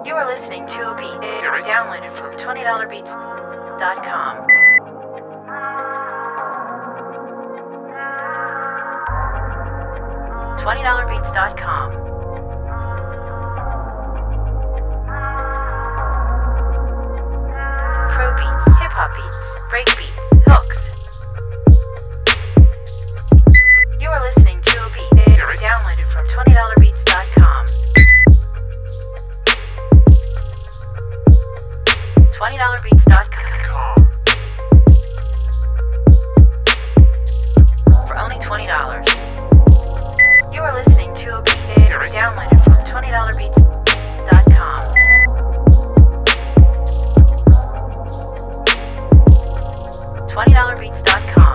You are listening to a beat downloaded from $20beats.com. $20beats.com. Pro beats, hip hop beats, break beats, hooks. You are listening to a beat downloaded from $20beats.com. $20beats.com. For only $20. You are listening to a beat downloaded from $20beats.com. $20beats.com.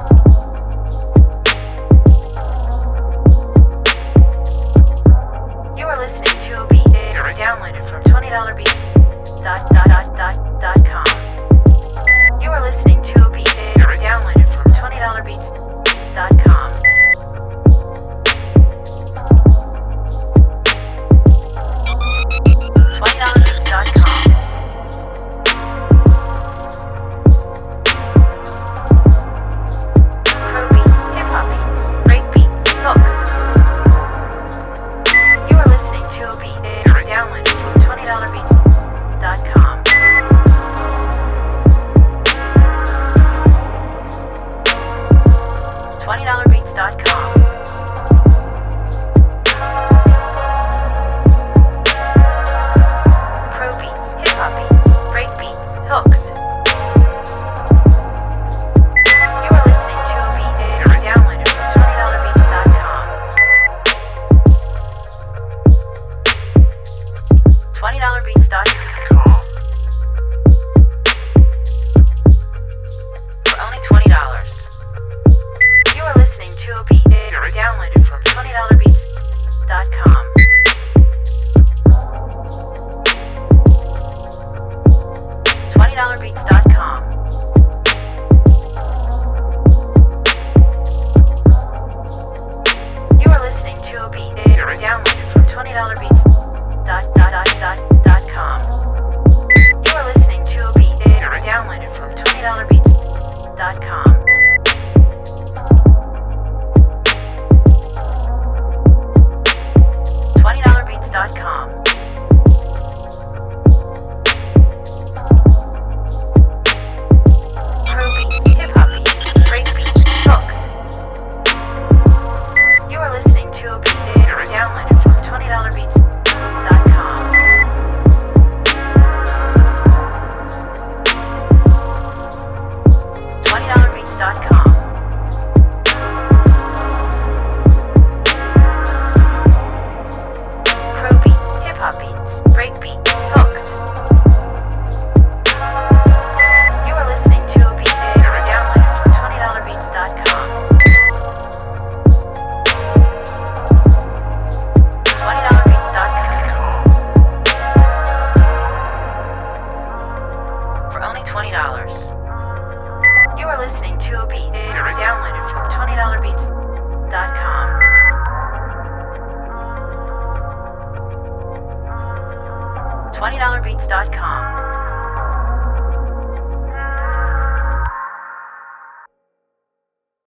You are listening to a beat downloaded from $20beats.com. You are listening to a beat downloaded from $20beats.com. $20beats.com. Pro beats, hip hop beats, break beats, hooks. You are listening to a beat downloaded from $20beats.com. $20beats.com. For only $20. You are listening to a beat downloaded from $20beats.com. $20beats.com. You are listening to a beat downloaded from $20beats.com. You are listening to a beat downloaded from $20beats.com. $20beats.com. Pro beats, hip hop beats, break beats, hooks. You are listening to a beat downloaded from $20beats.com. $20beats.com. Break beats, hooks. You are listening to a beat downloaded from $20beats.com. $20beats.com. For only $20. You are listening to a beat downloaded from $20beats.com. $20beats.com.